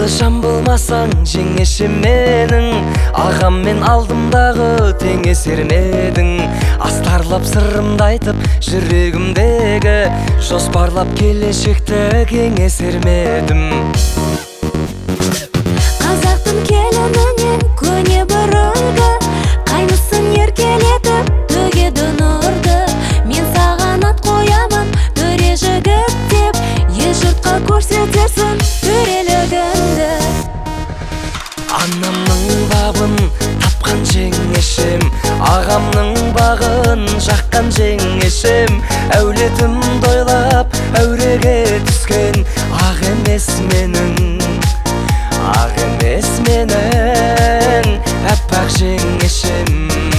жан болмасаң жеңешем менің, ағам мен алдымдағы теңесермедің. Астарлап сырымды айтып жүрегімдегі, жоспарлап келешекті кеңесермедім. Қазақтың келініне көне бір үлгі, қайнысын еркелетіп төгеді нұрды. Мен саған ат қоямын төре жігіт деп, ел жұртқа көрсетерсің төрелігіңді. Анамның бабын тапқан жеңешем, ағамның бағын жаққан жеңешем. Әулетім дойлап әуреге түскен, ақ емес менің, ақ емес менің әппақ жеңешем.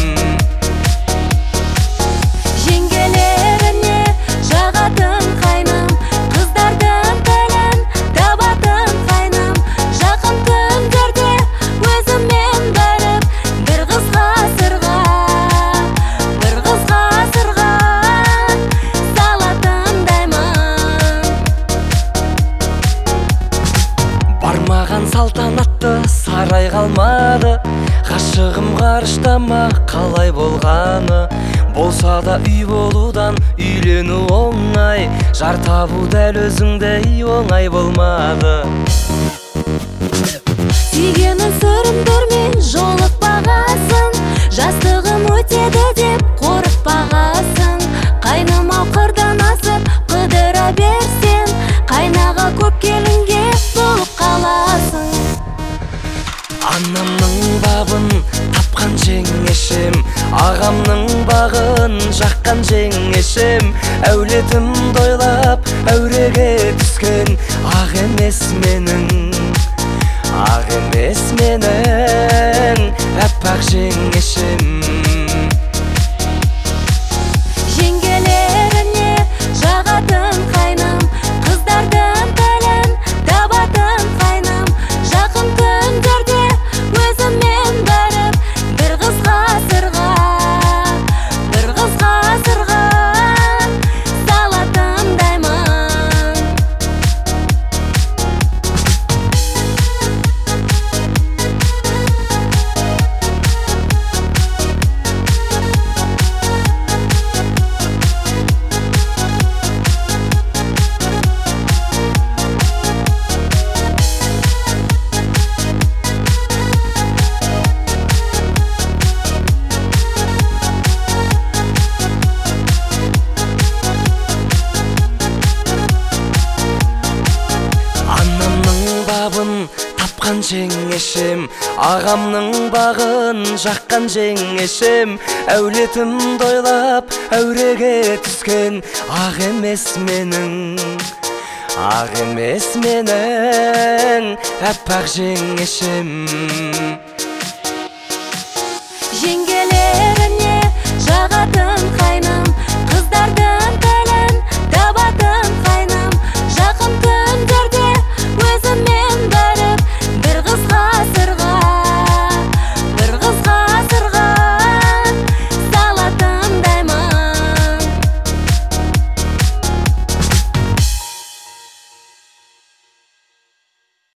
Жеңгелеріне жағатын қайным, қыздардың тілін табатын қайным. Жақын күндерде өзіммен барып, бір қызға сырға салатындаймын. Бармаған салтанатты сарай қалмады, ғашығым ғарыштама қалай болғаны. Болса да үй болудан үйлену оңай, жар табу дәл өзіңдей оңай болмады. Сүйгенін сүріндірмей жолықпағасын, жастығым өтеді деп қорықпағасын. Қайным-ау қырдан асып қыдыра берсен, қайнаға көп келінге болып қаласың. Анамның бабын тапқан жеңешем, ағамның бағын жаққан жеңешем. Әулетім дойлап әуреге түскен, ақ емес менің, ақ емес менің әппақ жеңешем. Жеңгелеріне жағатын қайным, қыздардың тілін табатын қайным. Жақын күндерде өзіммен барып, бір қызға сырға салатындаймын. Тапқан жеңешем, ағамның бағын жаққан жеңешем. Әулетім дойлап әуреге түскен, ақ емес менің, ақ емес менің әппақ жеңешем.